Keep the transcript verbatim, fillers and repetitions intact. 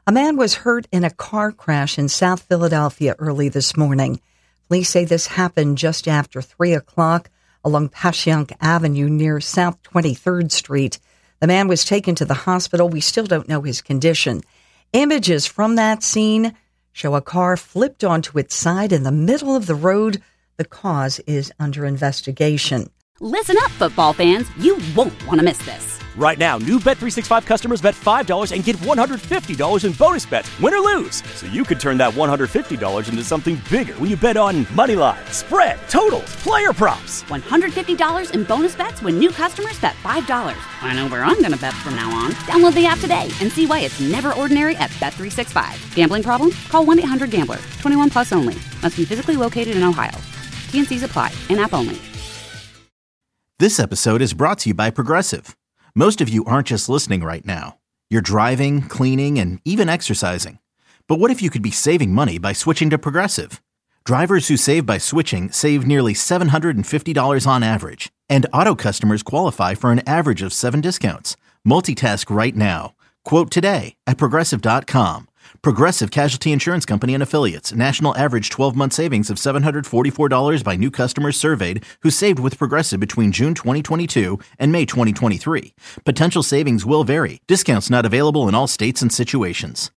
A man was hurt in a car crash in South Philadelphia early this morning. Police say this happened just after three o'clock along Passyunk Avenue near South twenty-third Street. The man was taken to the hospital. We still don't know his condition. Images from that scene show a car flipped onto its side in the middle of the road. The cause is under investigation. Listen up, football fans. You won't want to miss this. Right now, new Bet three sixty-five customers bet five dollars and get one hundred fifty dollars in bonus bets, win or lose. So you could turn that one hundred fifty dollars into something bigger when you bet on money line, spread, totals, player props. one hundred fifty dollars in bonus bets when new customers bet five dollars. I know where I'm going to bet from now on. Download the app today and see why it's never ordinary at Bet three sixty-five. Gambling problem? Call one eight hundred gambler. twenty-one plus only. Must be physically located in Ohio. T and C's apply. In-app only. This episode is brought to you by Progressive. Most of you aren't just listening right now. You're driving, cleaning, and even exercising. But what if you could be saving money by switching to Progressive? Drivers who save by switching save nearly seven hundred fifty dollars on average. And auto customers qualify for an average of seven discounts. Multitask right now. Quote today at Progressive dot com. Progressive Casualty Insurance Company and Affiliates. National average twelve-month savings of seven hundred forty-four dollars by new customers surveyed who saved with Progressive between June twenty twenty-two and May twenty twenty-three. Potential savings will vary. Discounts not available in all states and situations.